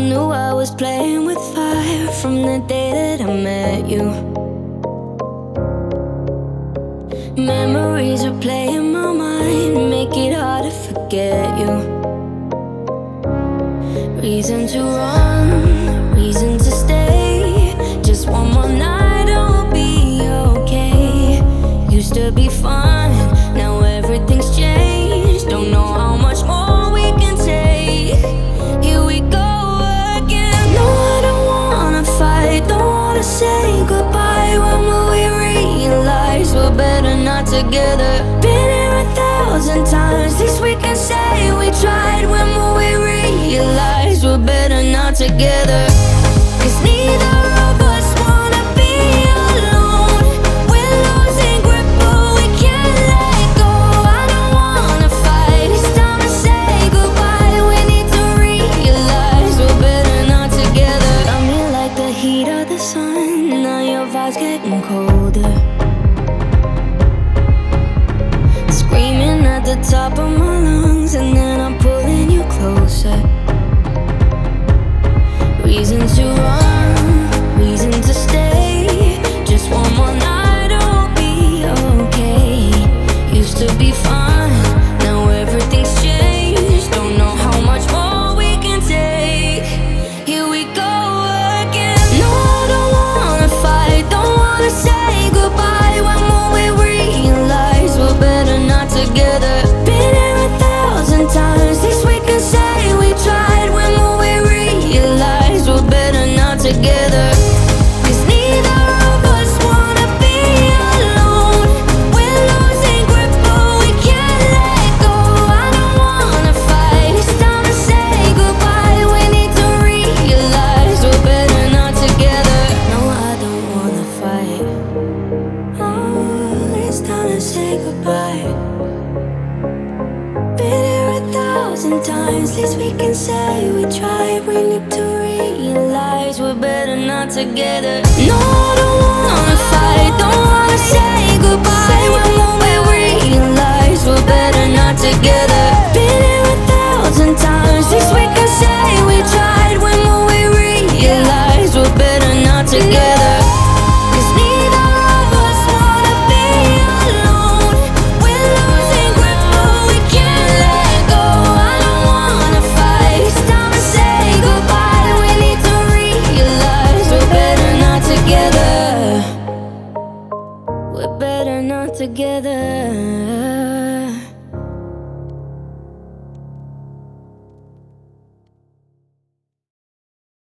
knew I was playing with fire from the day that I met you. Memories replay in my mind, make it hard to forget you. Reason to run, reason to stay. Just one more night, I'll be okay. Used to be fun, now everything's changed. Don't know how much more we can take. Here we go again. No, I don't wanna fight, don't wanna say goodbye. When will we realize we're better not together? Been here 1,000 times, least we can say we tried. When will we realize we're better not together? 'Cause neither of us wanna be alone. We're losing grip, but we can't let go. I don't wanna fight, it's time to say goodbye. We need to realize we're better not together. Got me like the heat of the sun, now your vibe's getting colder. Screaming at the top of my lungs, and then I'm pulling you closer. Reason to run, reason to stay. Just one more night, I'll be okay. Used to be fine, now everything's changed. Don't know how much more we can take. Here we go again. No, I don't wanna fight, don't wanna say goodbye. When will we realize we're better not together? Been here 1,000 times, least we can say we tried. When will we realize we're better not together? 'Cause neither of us wanna be alone. We're losing grip, but we can't let go. I don't wanna fight, it's time to say goodbye. We need to realize we're better not together. No, I don't wanna fight. Oh, it's time to say goodbye. Been here 1,000 times, least we can say we tried. We need to realize we're better not together. No, I don't wanna fight, don't wanna say goodbye. When will we realize we're better not together? Been here 1,000 times, least we can say we tried. When will we realize we're better not together? 'Cause neither of us wanna be alone. We're losing grip, but we can't let go. I don't wanna fight, it's time to say goodbye. We need to realize we're better not together. We're better not together.